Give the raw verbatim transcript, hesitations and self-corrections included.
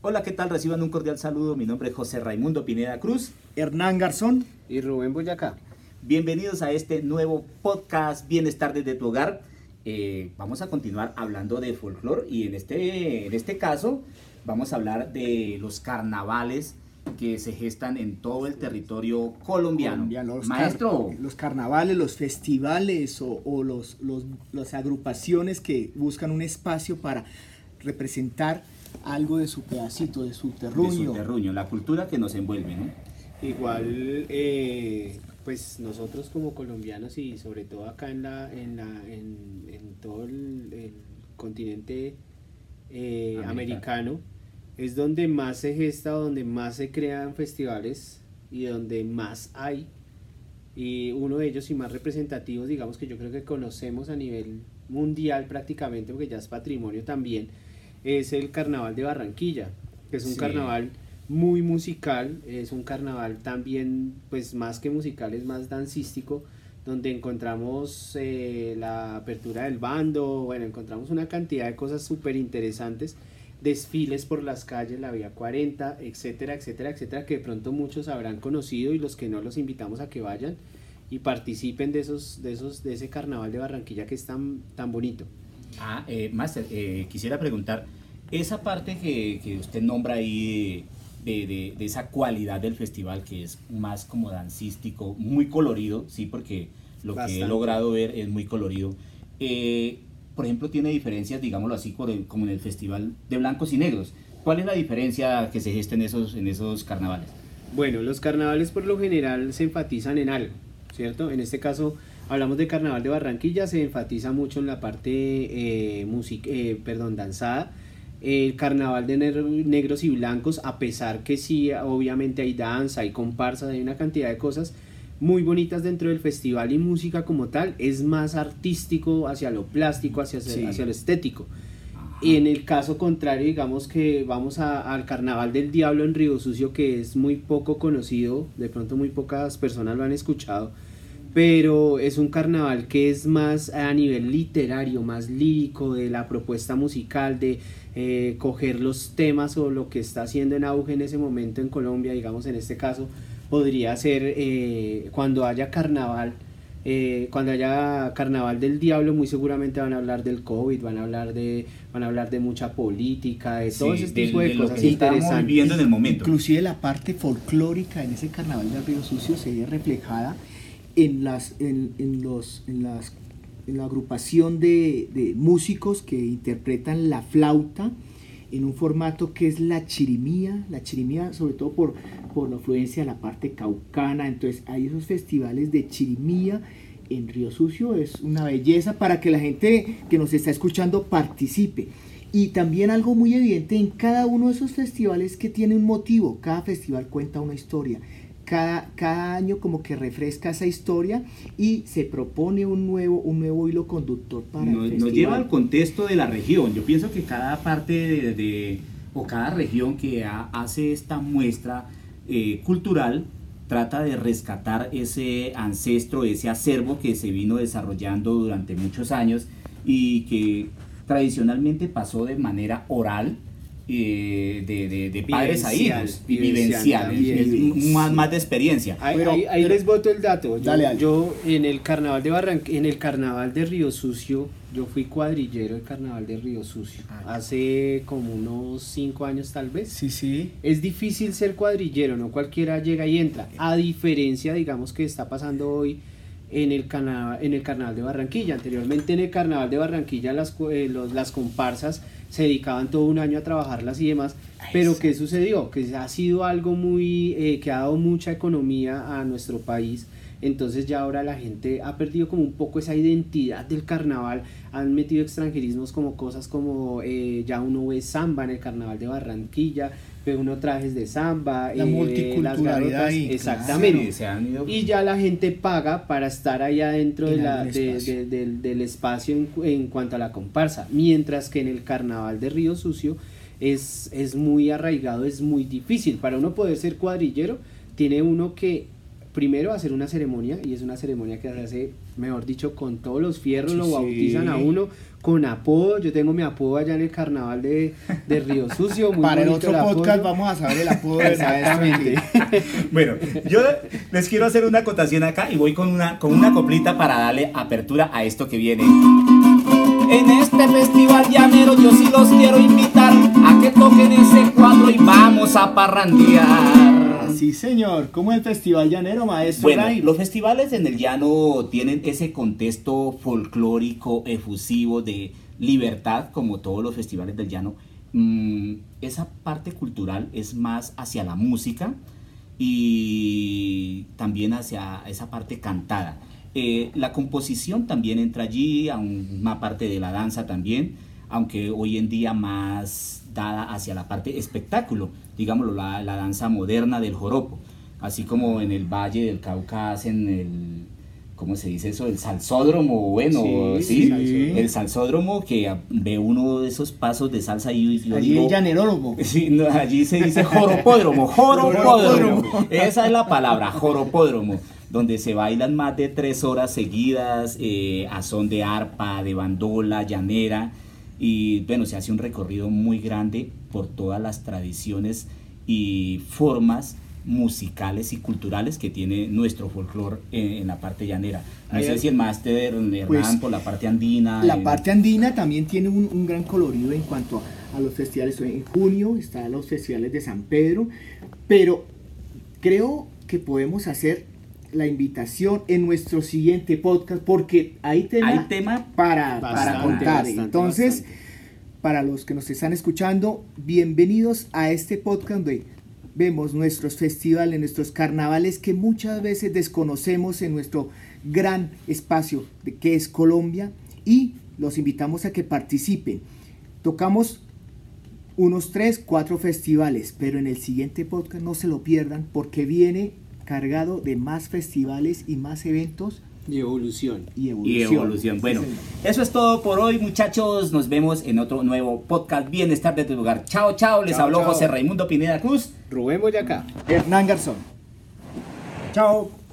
Hola, ¿qué tal? Reciban un cordial saludo. Mi nombre es José Raimundo Pineda Cruz. Hernán Garzón. Y Rubén Boyacá. Bienvenidos a este nuevo podcast Bienestar desde tu hogar. Eh, vamos a continuar hablando de folclore y en este, en este caso vamos a hablar de los carnavales que se gestan en todo el territorio colombiano. Colombiano, los Maestro. Car los carnavales, los festivales o, o los, los, las agrupaciones que buscan un espacio para representar algo de su pedacito, de su terruño. De su terruño, la cultura que nos envuelve, ¿no? Igual, eh, pues nosotros como colombianos y sobre todo acá en la, en la, en, en todo el, el continente eh, americano, es donde más se gesta, donde más se crean festivales y donde más hay. Y uno de ellos y más representativos, digamos que yo creo que conocemos a nivel mundial prácticamente, porque ya es patrimonio también, es el Carnaval de Barranquilla, que es un sí. carnaval muy musical, es un carnaval también, pues más que musical, es más dancístico, donde encontramos eh, la apertura del bando, bueno, encontramos una cantidad de cosas súper interesantes, desfiles por las calles, la Vía cuarenta, etcétera, etcétera, etcétera, que de pronto muchos habrán conocido y los que no los invitamos a que vayan y participen de esos, de esos, de ese carnaval de Barranquilla que es tan, tan bonito. Ah, eh, Master, eh, quisiera preguntar, esa parte que, que usted nombra ahí de, de, de esa cualidad del festival que es más como dancístico, muy colorido, sí, porque lo Bastante. que he logrado ver es muy colorido. Eh, por ejemplo, tiene diferencias, digámoslo así, como en el festival de blancos y negros. ¿Cuál es la diferencia que se gesta en esos, en esos carnavales? Bueno, los carnavales por lo general se enfatizan en algo, ¿cierto? En este caso hablamos de Carnaval de Barranquilla, se enfatiza mucho en la parte eh, music, eh, perdón, danzada. El Carnaval de negros y blancos, a pesar que sí, obviamente hay danza, hay comparsas, hay una cantidad de cosas muy bonitas dentro del festival y música como tal, es más artístico hacia lo plástico, hacia, sí. hacia lo estético. Ajá. Y en el caso contrario, digamos que vamos a, al Carnaval del Diablo en Río Sucio, que es muy poco conocido, de pronto muy pocas personas lo han escuchado, pero es un carnaval que es más a nivel literario, más lírico, de la propuesta musical, de eh, coger los temas o lo que está haciendo en auge en ese momento en Colombia, digamos en este caso, podría ser eh, cuando haya carnaval, eh, cuando haya Carnaval del Diablo, muy seguramente van a hablar del COVID, van a hablar de, van a hablar de mucha política, de sí, todo ese tipo de, de, de cosas que interesantes. Viviendo en el momento. Inclusive la parte folclórica en ese Carnaval del Río Sucio se ve reflejada en las en, en los en las en la agrupación de, de músicos que interpretan la flauta en un formato que es la chirimía, la chirimía sobre todo por, por la influencia de la parte caucana. Entonces hay esos festivales de chirimía en Río Sucio, es una belleza para que la gente que nos está escuchando participe. Y también algo muy evidente en cada uno de esos festivales que tiene un motivo, cada festival cuenta una historia. Cada, cada año como que refresca esa historia y se propone un nuevo, un nuevo hilo conductor para nos, el festival. Nos lleva al contexto de la región. Yo pienso que cada parte de, de o cada región que ha, hace esta muestra eh, cultural trata de rescatar ese ancestro, ese acervo que se vino desarrollando durante muchos años y que tradicionalmente pasó de manera oral, Eh, de, de, de padres a hijos, vivencial, vivencial, más, más de experiencia. Ahí, pero, ahí, ahí pero, les boto el dato. Yo, dale, dale. yo en el carnaval de Barranc en el carnaval de Río Sucio, yo fui cuadrillero del carnaval de Río Sucio ah, hace como unos cinco años tal vez. Sí, sí. Es difícil ser cuadrillero, no cualquiera llega y entra. A diferencia, digamos, que está pasando hoy en el carnaval, en el carnaval de Barranquilla. Anteriormente en el carnaval de Barranquilla las, eh, los, las comparsas se dedicaban todo un año a trabajarlas y demás, pero ¿qué sucedió? Que ha sido algo muy, eh, que ha dado mucha economía a nuestro país, entonces ya ahora la gente ha perdido como un poco esa identidad del carnaval, han metido extranjerismos como cosas como, eh, ya uno ve samba en el carnaval de Barranquilla, ve uno trajes de samba, la eh, multiculturalidad ahí, exactamente, claro, se ido... y ya la gente paga para estar ahí adentro de la, de, de, de, del espacio en, en cuanto a la comparsa, mientras que en el carnaval de Río Sucio es, es muy arraigado, es muy difícil, para uno poder ser cuadrillero tiene uno que primero hacer una ceremonia, y es una ceremonia que se hace, mejor dicho, con todos los fierros, Sí, lo sí. bautizan a uno, con apodo. Yo tengo mi apodo allá en el carnaval de, de Río Sucio. Muy Para el bonito otro apodo. podcast vamos a saber el apodo del Exactamente. maestro. Bueno, yo les quiero hacer una acotación acá y voy con una, con una coplita para darle apertura a esto que viene. En este festival llanero yo sí los quiero invitar a que toquen ese cuadro y vamos a parrandear. Sí, señor. ¿Cómo es el Festival Llanero, maestro? Bueno, Ray? los festivales en el llano tienen ese contexto folclórico, efusivo, de libertad, como todos los festivales del llano. Mm, esa parte cultural es más hacia la música y también hacia esa parte cantada. Eh, la composición también entra allí, a una parte de la danza también, aunque hoy en día más dada hacia la parte espectáculo, digámoslo, la, la danza moderna del joropo, así como en el Valle del Cauca hacen el, ¿cómo se dice eso? El salsódromo, bueno, sí, Sí, sí. el salsódromo, que ve uno de esos pasos de salsa y yo Allí digo, el llanerólogo. sí, no, allí se dice joropódromo, joropódromo, Joropódromo. esa es la palabra, joropódromo, donde se bailan más de tres horas seguidas, eh, a son de arpa, de bandola, llanera, y bueno, se hace un recorrido muy grande por todas las tradiciones y formas musicales y culturales que tiene nuestro folclore en, en la parte llanera. No Ahí sé es- si el máster Hernán Pues, por la parte andina. La en- parte andina también tiene un, un gran colorido en cuanto a, a los festivales. En junio están los festivales de San Pedro, pero creo que podemos hacer la invitación en nuestro siguiente podcast porque hay tema, Hay tema para, Bastante, para contar. bastante, Entonces, bastante. para los que nos están escuchando, bienvenidos a este podcast donde vemos nuestros festivales, nuestros carnavales que muchas veces desconocemos en nuestro gran espacio de que es Colombia, y los invitamos a que participen. Tocamos unos tres, cuatro festivales, pero en el siguiente podcast no se lo pierdan porque viene cargado de más festivales y más eventos Y evolución. y evolución. y evolución. Bueno, Sí, señor. eso es todo por hoy, muchachos. Nos vemos en otro nuevo podcast Bienestar de tu lugar. Chao, chao. Les Chao, habló chao. José Raimundo Pineda Cruz. Rubén Boyacá. Hernán Garzón. Chao.